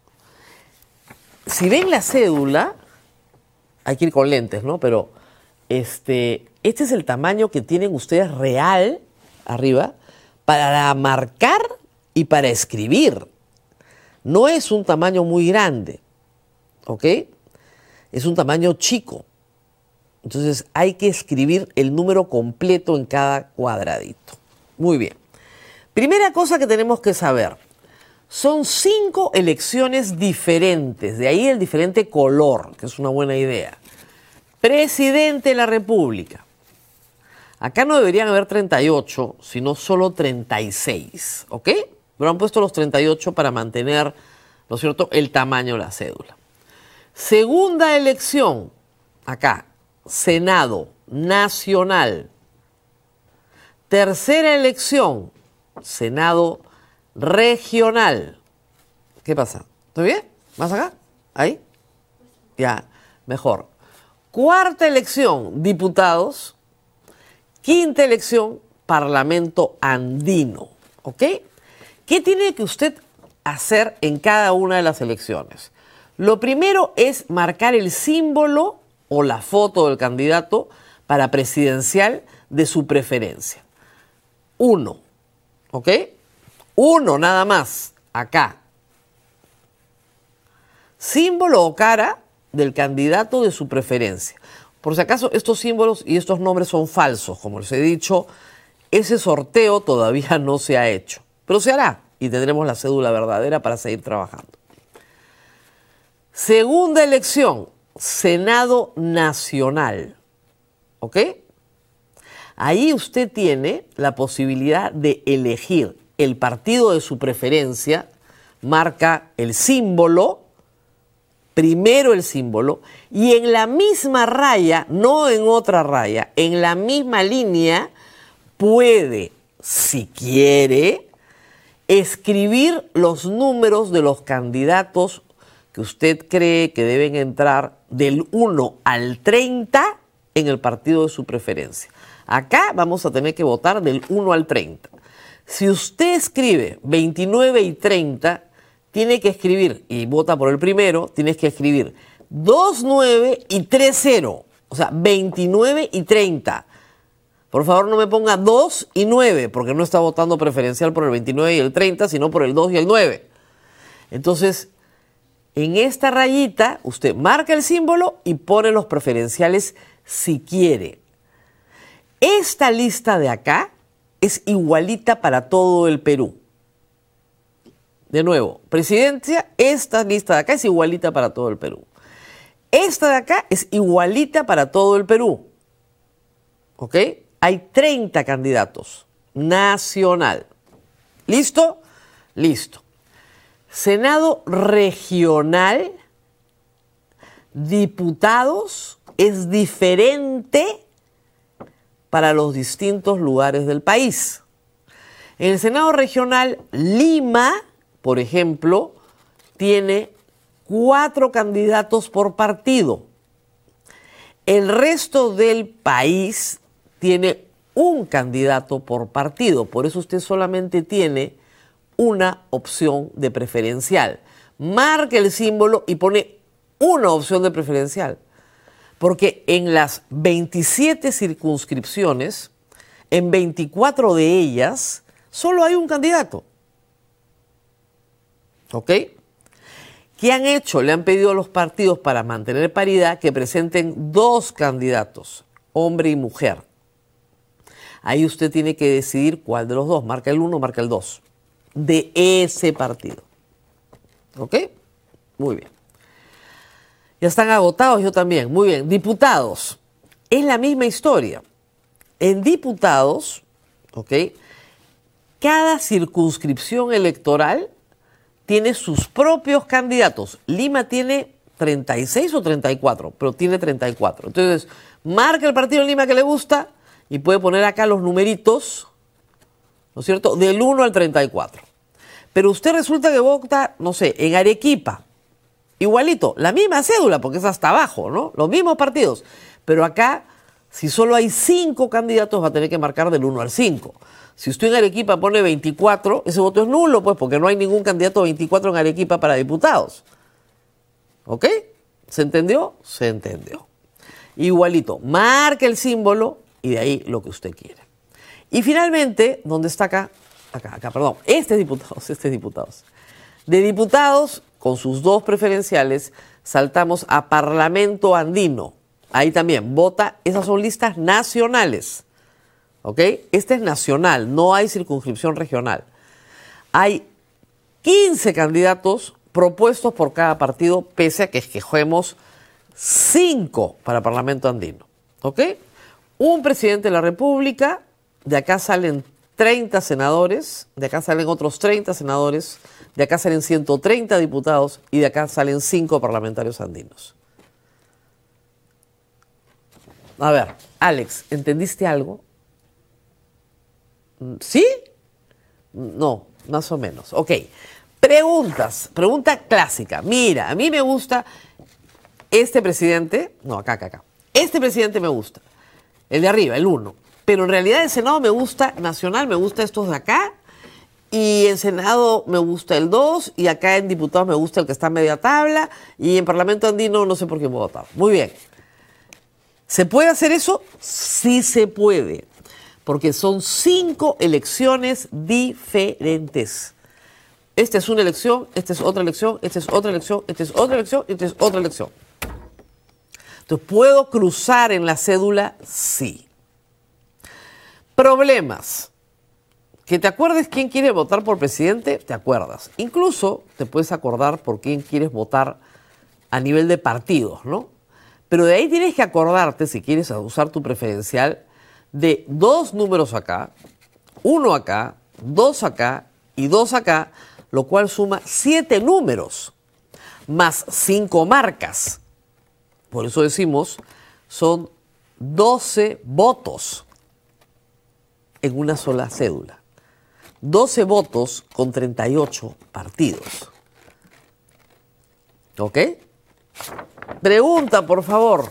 Si ven la cédula, hay que ir con lentes, ¿no? Pero este, este es el tamaño que tienen ustedes real, arriba, para marcar y para escribir. No es un tamaño muy grande, ¿ok? Es un tamaño chico. Entonces hay que escribir el número completo en cada cuadradito. Muy bien. Primera cosa que tenemos que saber. Son cinco elecciones diferentes, de ahí el diferente color, que es una buena idea. Presidente de la República. Acá no deberían haber treinta y ocho, sino solo treinta y seis, ¿ok? Pero han puesto los treinta y ocho para mantener, ¿no es cierto?, el tamaño de la cédula. Segunda elección, acá, Senado Nacional. Tercera elección, Senado Regional. ¿Qué pasa? ¿Estoy bien? ¿Más acá? ¿Ahí? Ya, mejor. Cuarta elección, diputados. Quinta elección, Parlamento Andino. ¿Ok? ¿Qué tiene que usted hacer en cada una de las elecciones? Lo primero es marcar el símbolo o la foto del candidato para presidencial de su preferencia. Uno. ¿Ok? Uno nada más, acá. Símbolo o cara del candidato de su preferencia. Por si acaso, estos símbolos y estos nombres son falsos. Como les he dicho, ese sorteo todavía no se ha hecho. Pero se hará y tendremos la cédula verdadera para seguir trabajando. Segunda elección, Senado Nacional. ¿Ok? Ahí usted tiene la posibilidad de elegir el partido de su preferencia, marca el símbolo, primero el símbolo, y en la misma raya, no en otra raya, en la misma línea, puede, si quiere, escribir los números de los candidatos que usted cree que deben entrar del uno al treinta en el partido de su preferencia. Acá vamos a tener que votar del uno al treinta. Si usted escribe veintinueve y treinta, tiene que escribir, y vota por el primero, tienes que escribir dos nueve y tres cero. O sea, veintinueve y treinta. Por favor, no me ponga dos y nueve, porque no está votando preferencial por el veintinueve y el treinta, sino por el dos y el nueve. Entonces, en esta rayita, usted marca el símbolo y pone los preferenciales si quiere. Esta lista de acá es igualita para todo el Perú. De nuevo, presidencia, esta lista de acá es igualita para todo el Perú. Esta de acá es igualita para todo el Perú. ¿Ok? Hay treinta candidatos. Nacional. ¿Listo? Listo. Senado regional, diputados, es diferente para los distintos lugares del país. En el Senado regional, Lima, por ejemplo, tiene cuatro candidatos por partido. El resto del país tiene un candidato por partido. Por eso usted solamente tiene una opción de preferencial. Marque el símbolo y pone una opción de preferencial. Porque en las veintisiete circunscripciones, en veinticuatro de ellas, solo hay un candidato. ¿Ok? ¿Qué han hecho? Le han pedido a los partidos para mantener paridad que presenten dos candidatos, hombre y mujer. Ahí usted tiene que decidir cuál de los dos, marca el uno, marca el dos, de ese partido. ¿Ok? Muy bien. Ya están agotados, yo también. Muy bien. Diputados. Es la misma historia. En diputados, ¿ok? Cada circunscripción electoral tiene sus propios candidatos. Lima tiene treinta y seis o treinta y cuatro, pero tiene treinta y cuatro. Entonces, marca el partido de Lima que le gusta y puede poner acá los numeritos, ¿no es cierto?, del uno al treinta y cuatro. Pero usted resulta que vota, no sé, en Arequipa. Igualito, la misma cédula, porque es hasta abajo, ¿no? Los mismos partidos. Pero acá, si solo hay cinco candidatos, va a tener que marcar del uno al cinco. Si usted en Arequipa pone veinticuatro, ese voto es nulo, pues, porque no hay ningún candidato veinticuatro en Arequipa para diputados. ¿Ok? ¿Se entendió? Se entendió. Igualito, marque el símbolo y de ahí lo que usted quiere. Y finalmente, ¿dónde está acá? Acá, acá, perdón. Este es diputados, este es diputados. De diputados, con sus dos preferenciales, saltamos a Parlamento Andino. Ahí también vota, esas son listas nacionales. ¿Ok? Este es nacional, no hay circunscripción regional. Hay quince candidatos propuestos por cada partido, pese a que escogemos cinco para Parlamento Andino. ¿Ok? Un presidente de la República, de acá salen treinta senadores, de acá salen otros treinta senadores, de acá salen ciento treinta diputados y de acá salen cinco parlamentarios andinos. A ver, Alex, ¿entendiste algo? ¿Sí? No, más o menos. Ok. Preguntas. Pregunta clásica. Mira, a mí me gusta este presidente. No, acá, acá, acá. Este presidente me gusta. El de arriba, el uno. Pero en realidad el Senado me gusta nacional, me gusta estos de acá. Y en Senado me gusta el dos. Y acá en diputados me gusta el que está a media tabla. Y en Parlamento Andino no sé por qué voy a votar. Muy bien. ¿Se puede hacer eso? Sí se puede. Porque son cinco elecciones diferentes. Esta es una elección, esta es otra elección, esta es otra elección, esta es otra elección, esta es otra elección. Entonces, ¿puedo cruzar en la cédula? Sí. Problemas. Que te acuerdes quién quiere votar por presidente, te acuerdas. Incluso te puedes acordar por quién quieres votar a nivel de partidos, ¿no? Pero de ahí tienes que acordarte, si quieres usar tu preferencial, de dos números acá, uno acá, dos acá y dos acá, lo cual suma siete números, más cinco marcas. Por eso decimos, son doce votos en una sola cédula. doce votos con treinta y ocho partidos. ¿Ok? Pregunta, por favor.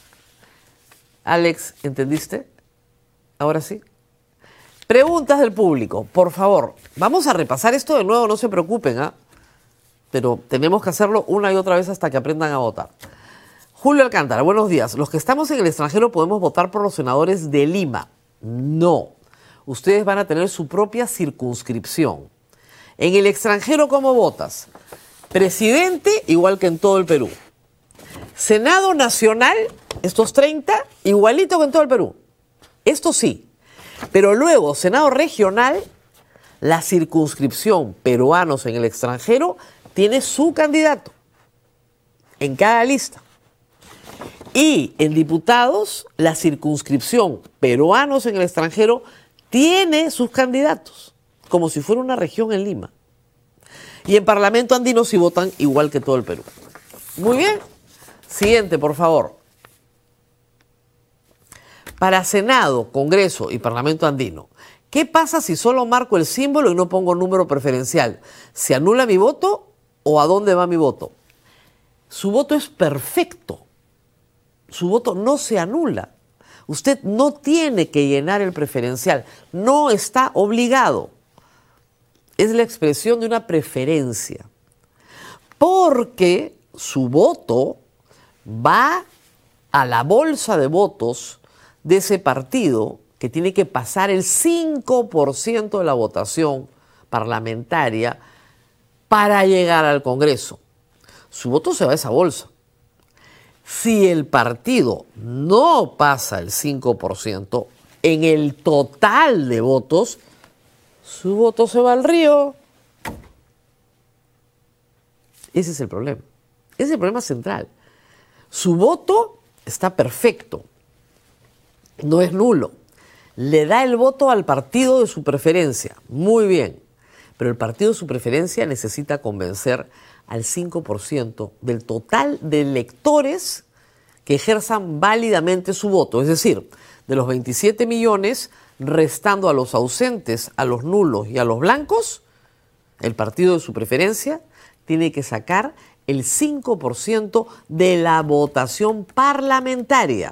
Alex, ¿entendiste? Ahora sí. Preguntas del público, por favor. Vamos a repasar esto de nuevo, no se preocupen, ¿ah? Pero tenemos que hacerlo una y otra vez hasta que aprendan a votar. Julio Alcántara, buenos días. Los que estamos en el extranjero podemos votar por los senadores de Lima. No. Ustedes van a tener su propia circunscripción. En el extranjero, ¿cómo votas? Presidente, igual que en todo el Perú. Senado Nacional, estos treinta, igualito que en todo el Perú. Esto sí. Pero luego, Senado Regional, la circunscripción peruanos en el extranjero tiene su candidato en cada lista. Y en diputados, la circunscripción peruanos en el extranjero tiene sus candidatos, como si fuera una región en Lima. Y en Parlamento andino sí votan igual que todo el Perú. Muy bien. Siguiente, por favor. Para Senado, Congreso y Parlamento andino, ¿qué pasa si solo marco el símbolo y no pongo número preferencial? ¿Se anula mi voto o a dónde va mi voto? Su voto es perfecto. Su voto no se anula. Usted no tiene que llenar el preferencial. No está obligado. Es la expresión de una preferencia. Porque su voto va a la bolsa de votos de ese partido que tiene que pasar el cinco por ciento de la votación parlamentaria para llegar al Congreso. Su voto se va a esa bolsa. Si el partido no pasa el cinco por ciento en el total de votos, su voto se va al río. Ese es el problema. Ese es el problema central. Su voto está perfecto. No es nulo. Le da el voto al partido de su preferencia. Muy bien. Pero el partido de su preferencia necesita convencer al cinco por ciento del total de electores que ejerzan válidamente su voto. Es decir, de los veintisiete millones, restando a los ausentes, a los nulos y a los blancos, el partido de su preferencia tiene que sacar el cinco por ciento de la votación parlamentaria.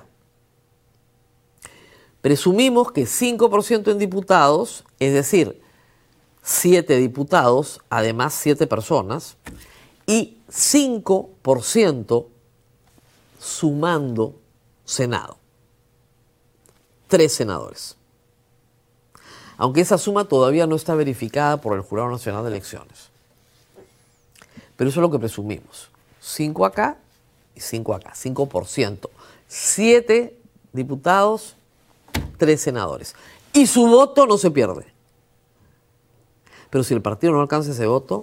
Presumimos que cinco por ciento en diputados, es decir, siete diputados, además siete personas, y cinco por ciento sumando Senado. Tres senadores. Aunque esa suma todavía no está verificada por el Jurado Nacional de Elecciones. Pero eso es lo que presumimos. Cinco acá y cinco acá. Cinco por ciento. Siete diputados, tres senadores. Y su voto no se pierde. Pero si el partido no alcanza ese voto...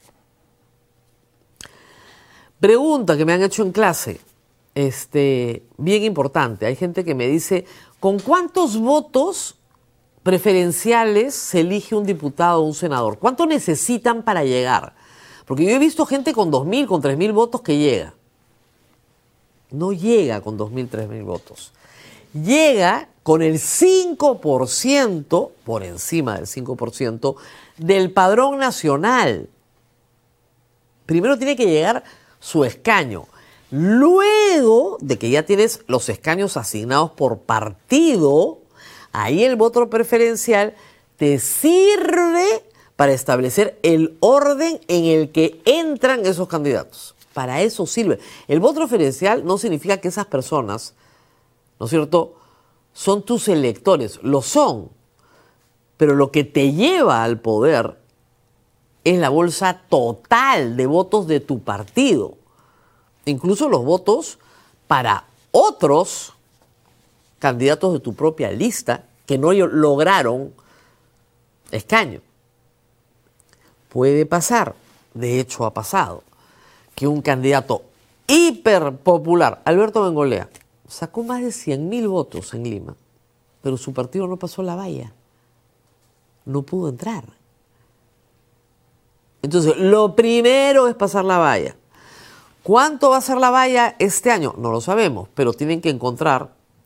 Pregunta que me han hecho en clase, este, bien importante. Hay gente que me dice, ¿con cuántos votos preferenciales se elige un diputado o un senador? ¿Cuánto necesitan para llegar? Porque yo he visto gente con dos mil, con tres mil votos que llega. No llega con dos mil, tres mil votos. Llega con el cinco por ciento, por encima del cinco por ciento, del padrón nacional. Primero tiene que llegar su escaño. Luego de que ya tienes los escaños asignados por partido, ahí el voto preferencial te sirve para establecer el orden en el que entran esos candidatos. Para eso sirve. El voto preferencial no significa que esas personas, ¿no es cierto?, son tus electores. Lo son. Pero lo que te lleva al poder es la bolsa total de votos de tu partido. Incluso los votos para otros candidatos de tu propia lista que no lograron escaño. Puede pasar, de hecho ha pasado, que un candidato hiperpopular, Alberto Bengolea, sacó más de cien mil votos en Lima, pero su partido no pasó la valla. No pudo entrar. Entonces, lo primero es pasar la valla. ¿Cuánto va a ser la valla este año? No lo sabemos, pero tienen que encontrar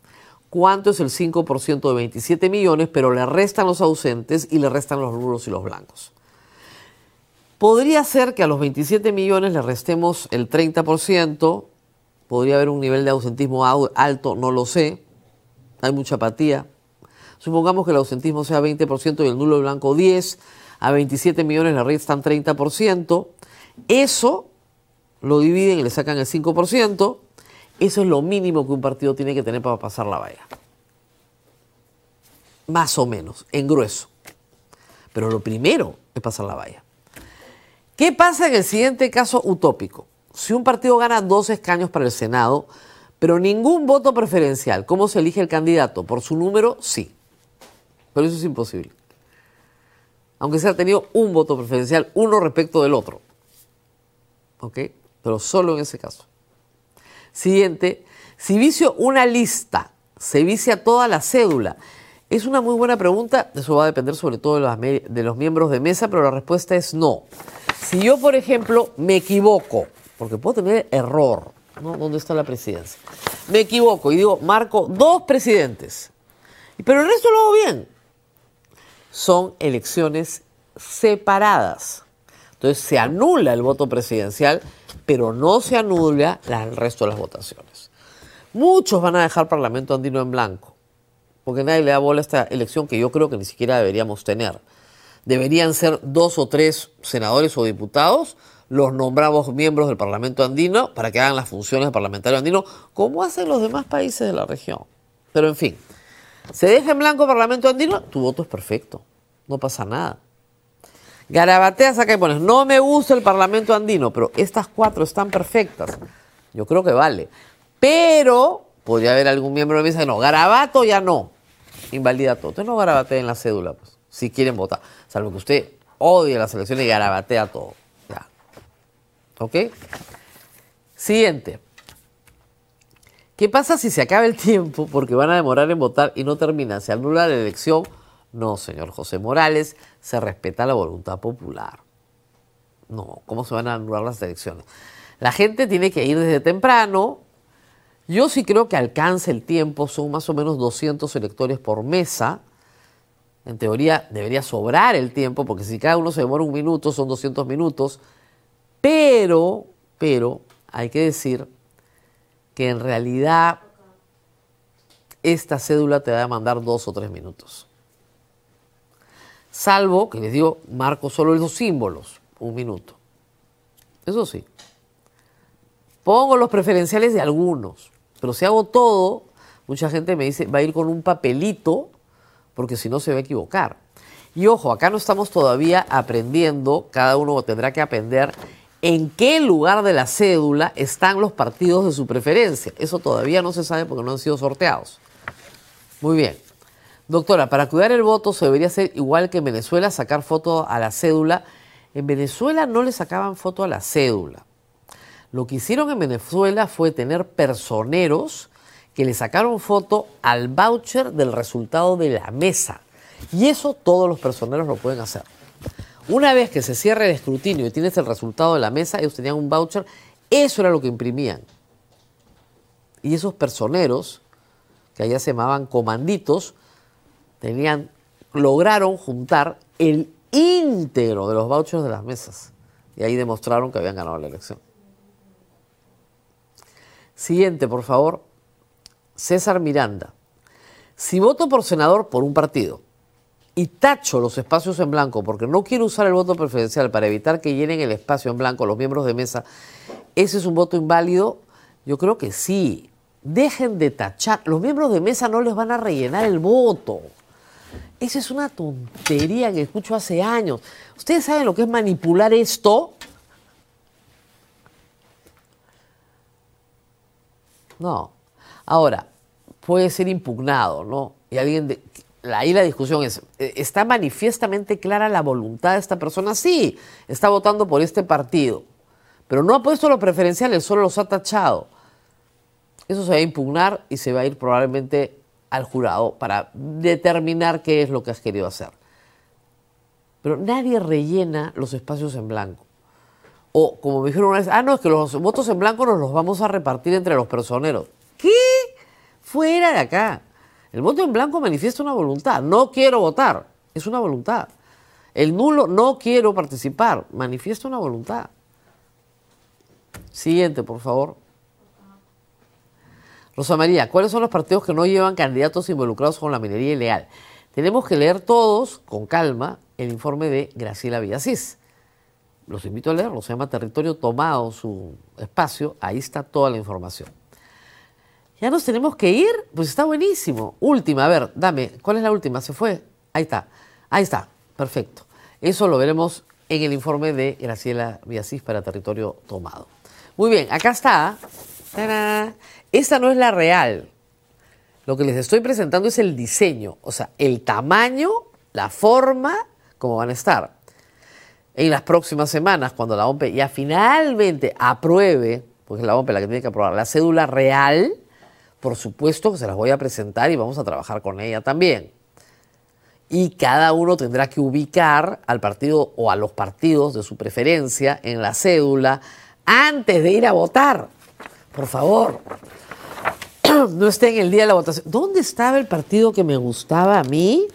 cuánto es el cinco por ciento de veintisiete millones, pero le restan los ausentes y le restan los nulos y los blancos. Podría ser que a los veintisiete millones le restemos el treinta por ciento, podría haber un nivel de ausentismo alto, no lo sé, hay mucha apatía. Supongamos que el ausentismo sea veinte por ciento y el nulo y blanco diez por ciento, a veintisiete millones le restan treinta por ciento, eso lo dividen y le sacan el cinco por ciento, eso es lo mínimo que un partido tiene que tener para pasar la valla. Más o menos, en grueso. Pero lo primero es pasar la valla. ¿Qué pasa en el siguiente caso utópico? Si un partido gana dos escaños para el Senado, pero ningún voto preferencial, ¿cómo se elige el candidato? ¿Por su número? Sí. Pero eso es imposible. Aunque se ha tenido un voto preferencial, uno respecto del otro. ¿Ok? Pero solo en ese caso. Siguiente, si vicio una lista, ¿se vicia toda la cédula? Es una muy buena pregunta, eso va a depender sobre todo de los, de los miembros de mesa, pero la respuesta es no. Si yo, por ejemplo, me equivoco, porque puedo tener error, ¿no? ¿Dónde está la presidencia? Me equivoco y digo, marco dos presidentes, pero el resto lo hago bien. Son elecciones separadas. Entonces se anula el voto presidencial, pero no se anula la, el resto de las votaciones. Muchos van a dejar Parlamento Andino en blanco, porque nadie le da bola a esta elección que yo creo que ni siquiera deberíamos tener. Deberían ser dos o tres senadores o diputados, los nombramos miembros del Parlamento Andino para que hagan las funciones del parlamentario andino, como hacen los demás países de la región. Pero en fin, se deja en blanco el Parlamento Andino, tu voto es perfecto, no pasa nada. Garabateas acá y pones, no me gusta el Parlamento Andino, pero estas cuatro están perfectas. Yo creo que vale. Pero podría haber algún miembro de mesa que no, garabato ya no, invalida todo. Entonces no garabateen la cédula, pues, si quieren votar. Salvo que usted odie las elecciones y garabatea todo. Ya. ¿Ok? Siguiente. ¿Qué pasa si se acaba el tiempo porque van a demorar en votar y no termina? ¿Se anula la elección? No, señor José Morales, se respeta la voluntad popular. No, ¿cómo se van a anular las elecciones? La gente tiene que ir desde temprano. Yo sí creo que alcanza el tiempo, son más o menos doscientos electores por mesa. En teoría debería sobrar el tiempo, porque si cada uno se demora un minuto, son doscientos minutos. Pero, pero, hay que decir que en realidad esta cédula te va a demandar dos o tres minutos. Salvo que les digo, marco solo los símbolos, un minuto. Eso sí. Pongo los preferenciales de algunos, pero si hago todo, mucha gente me dice, va a ir con un papelito, porque si no se va a equivocar. Y ojo, acá no estamos todavía aprendiendo, cada uno tendrá que aprender en qué lugar de la cédula están los partidos de su preferencia. Eso todavía no se sabe porque no han sido sorteados. Muy bien. Doctora, para cuidar el voto se debería hacer igual que en Venezuela, sacar foto a la cédula. En Venezuela no le sacaban foto a la cédula. Lo que hicieron en Venezuela fue tener personeros que le sacaron foto al voucher del resultado de la mesa. Y eso todos los personeros lo pueden hacer. Una vez que se cierre el escrutinio y tienes el resultado de la mesa, ellos tenían un voucher, eso era lo que imprimían. Y esos personeros, que allá se llamaban comanditos, tenían, lograron juntar el íntegro de los vouchers de las mesas. Y ahí demostraron que habían ganado la elección. Siguiente, por favor. César Miranda. Si voto por senador por un partido y tacho los espacios en blanco porque no quiero usar el voto preferencial para evitar que llenen el espacio en blanco los miembros de mesa, ¿ese es un voto inválido? Yo creo que sí. Dejen de tachar. Los miembros de mesa no les van a rellenar el voto. Esa es una tontería que escucho hace años. ¿Ustedes saben lo que es manipular esto? No. Ahora, puede ser impugnado, ¿no? Y alguien de, ahí la discusión es, ¿está manifiestamente clara la voluntad de esta persona? Sí, está votando por este partido, pero no ha puesto los preferenciales, solo los ha tachado. Eso se va a impugnar y se va a ir probablemente al jurado para determinar qué es lo que has querido hacer. Pero nadie rellena los espacios en blanco. O, como me dijeron una vez, ah, no, es que los votos en blanco nos los vamos a repartir entre los personeros. ¿Qué? Fuera de acá. El voto en blanco manifiesta una voluntad. No quiero votar. Es una voluntad. El nulo, no quiero participar. Manifiesta una voluntad. Siguiente, por favor. Rosa María, ¿cuáles son los partidos que no llevan candidatos involucrados con la minería ilegal? Tenemos que leer todos, con calma, el informe de Graciela Villasís. Los invito a leerlo. Se llama Territorio Tomado, su espacio. Ahí está toda la información. ¿Ya nos tenemos que ir? Pues está buenísimo. Última, a ver, dame. ¿Cuál es la última? ¿Se fue? Ahí está. Ahí está. Perfecto. Eso lo veremos en el informe de Graciela Villasís para Territorio Tomado. Muy bien, acá está. ¡Tarán! Esta no es la real. Lo que les estoy presentando es el diseño, o sea, el tamaño, la forma, cómo van a estar. En las próximas semanas, cuando la O M P ya finalmente apruebe, porque es la O M P la que tiene que aprobar la cédula real, por supuesto que se las voy a presentar y vamos a trabajar con ella también. Y cada uno tendrá que ubicar al partido o a los partidos de su preferencia en la cédula antes de ir a votar. Por favor, no esté en el día de la votación. ¿Dónde estaba el partido que me gustaba a mí?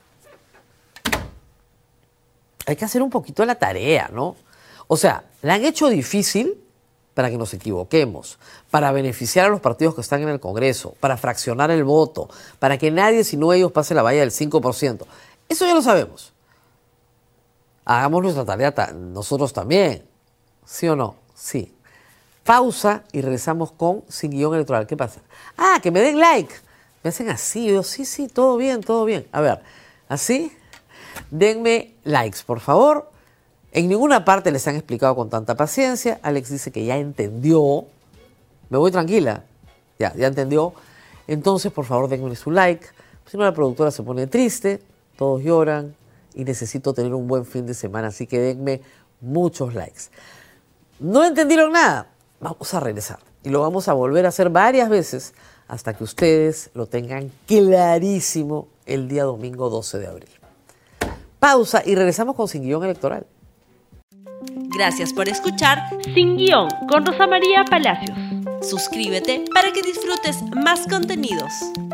Hay que hacer un poquito la tarea, ¿no? O sea, la han hecho difícil para que nos equivoquemos, para beneficiar a los partidos que están en el Congreso, para fraccionar el voto, para que nadie, sino ellos, pase la valla del cinco por ciento. Eso ya lo sabemos. Hagamos nuestra tarea ta- nosotros también. ¿Sí o no? Sí. Pausa y regresamos con Sin Guión Electoral. ¿Qué pasa? Ah, que me den like. Me hacen así. Yo, sí, sí, todo bien, todo bien. A ver, así. Denme likes, por favor. En ninguna parte les han explicado con tanta paciencia. Alex dice que ya entendió. Me voy tranquila. Ya, ya entendió. Entonces, por favor, denme su like. Si no, la productora se pone triste. Todos lloran. Y necesito tener un buen fin de semana. Así que denme muchos likes. ¿No entendieron nada? Vamos a regresar y lo vamos a volver a hacer varias veces hasta que ustedes lo tengan clarísimo el día domingo doce de abril. Pausa y regresamos con Sin Guión Electoral. Gracias por escuchar Sin Guión con Rosa María Palacios. Suscríbete para que disfrutes más contenidos.